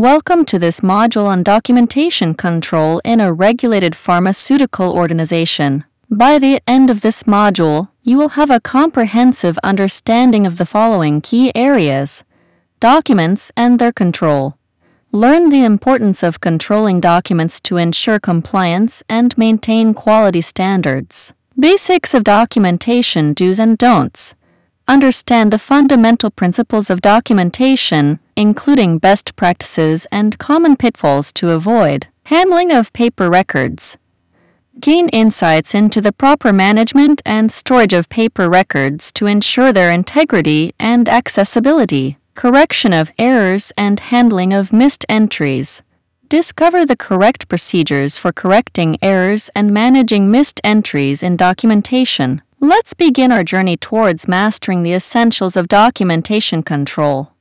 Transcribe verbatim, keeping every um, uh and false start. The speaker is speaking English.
Welcome to this module on documentation control in a regulated pharmaceutical organization. By the end of this module, you will have a comprehensive understanding of the following key areas: documents and their control. Learn the importance of controlling documents to ensure compliance and maintain quality standards. Basics of documentation do's and don'ts. Understand the fundamental principles of documentation, including best practices and common pitfalls to avoid. Handling of paper records. Gain insights into the proper management and storage of paper records to ensure their integrity and accessibility. Correction of errors and handling of missed entries. Discover the correct procedures for correcting errors and managing missed entries in documentation. Let's begin our journey towards mastering the essentials of documentation control.